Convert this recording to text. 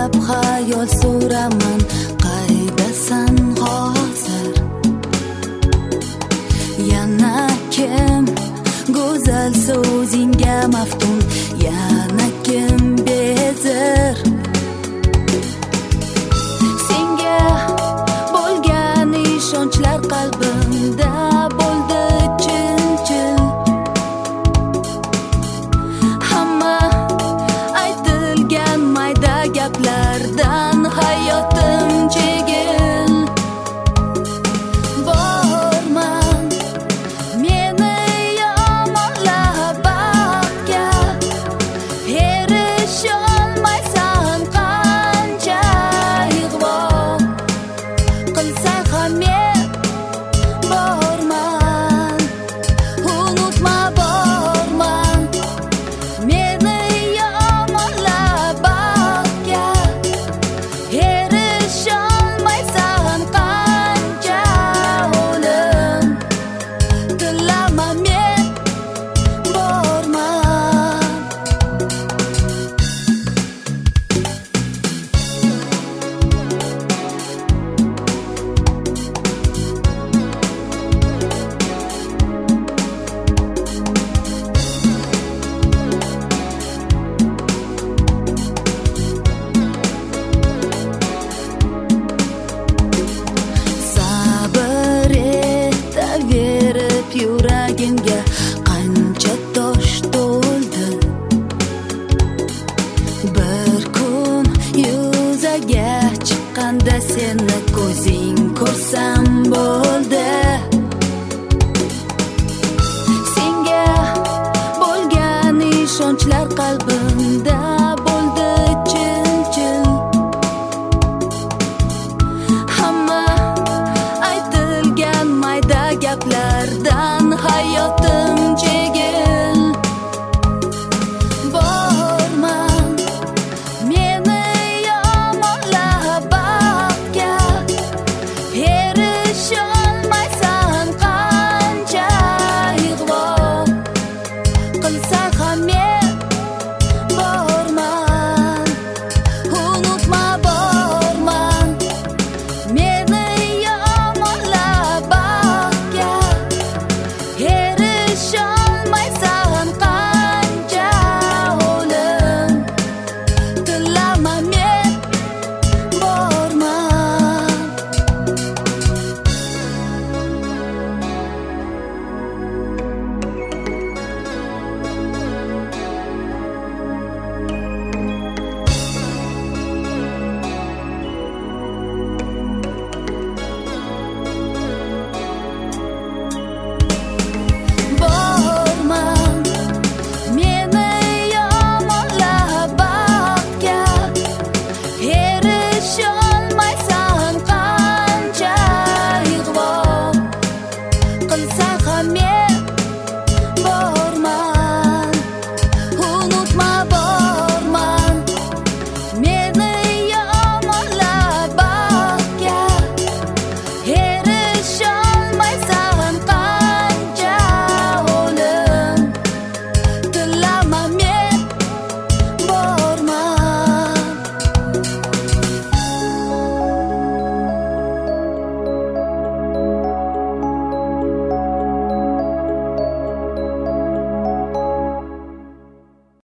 o'ylab xayol suraman, qaydasan hozir? Yana kim go'zal so'zingga maftun, yana kim bezir? Senga bo'lgan ishonchlar qalbimda bo'ldi chin-chin. Hamma aytilgan mayda gaplardan hayotim chegil. Borman meni yomonlab baxtga, erisholmaysan qancha ig'vo qilsang ham men borman. Unutma borman meni yomonlab baxtga, erisholmaysan qancha o'lim tilama men borman. Sabr etaverib yuragimga qancha tosh to'ldi. Bir kun yuzaga chiqqanda seni ko'zing ko'rsam bo'ldi.